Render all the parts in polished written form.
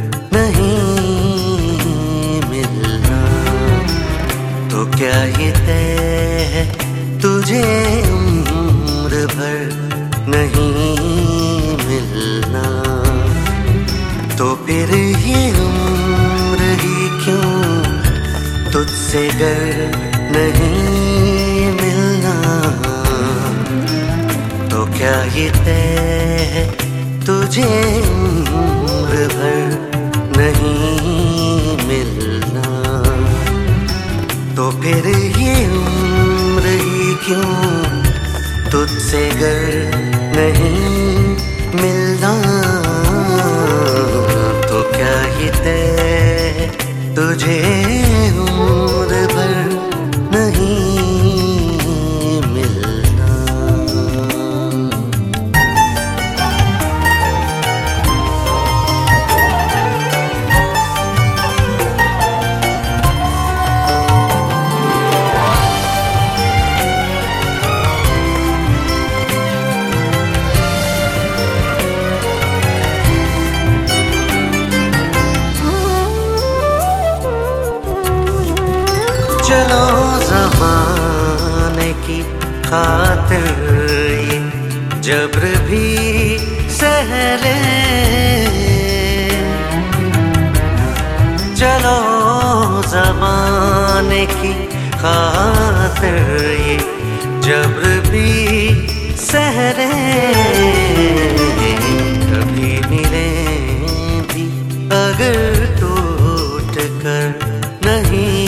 नहीं मिलना। तो क्या ये तय है तुझे उम्र भर नहीं मिलना। तो फिर ये उम्र ही क्यों तुझसे गर नहीं मिलना। तो क्या ये तय है तुझे उम्र भर नहीं मिलना। तो फिर ये उम्र ही क्यों तुझसे गर नहीं मिलना। तो क्या ये तय तुझे उम्र भर नहीं मिलना। चलो ज़माने की खातिर ये जब्र भी सह ले। चलो ज़माने की खातिर ये जब्र भी सह ले। कभी मिले भी अगर टूट कर नहीं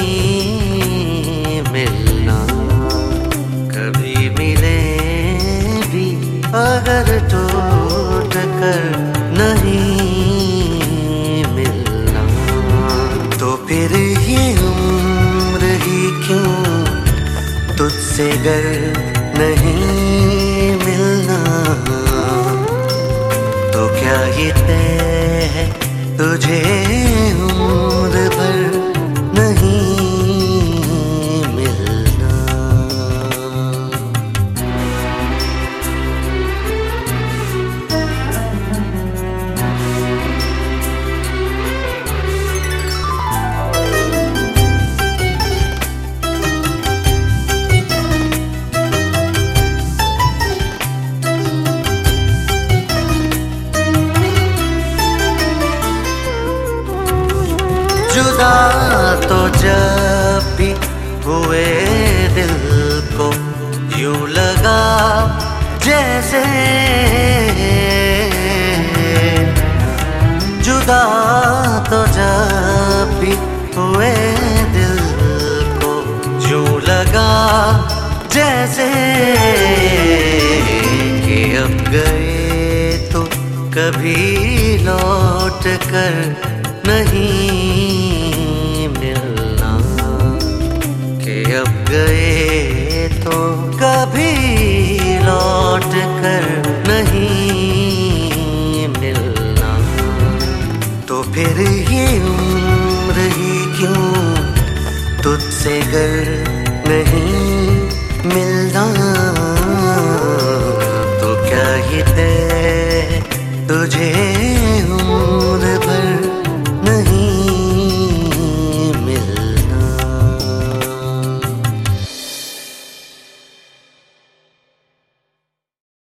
मिलना। कभी मिले भी अगर टूट कर नहीं मिलना। तो फिर ये उम्र ही क्यों तुझसे गर नहीं मिलना। तो क्या ये तय है तुझे उम्र भर नहीं मिलना। जुदा तो जब भी हुए दिल को यूं लगा जैसे। जुदा तो जब भी हुए दिल को यूं लगा जैसे कि अब गए तो कभी लौट कर नहीं मिलना। कि अब गए तो कभी लौट कर नहीं मिलना। तो फिर ये उम्र ही क्यों तुझसे गर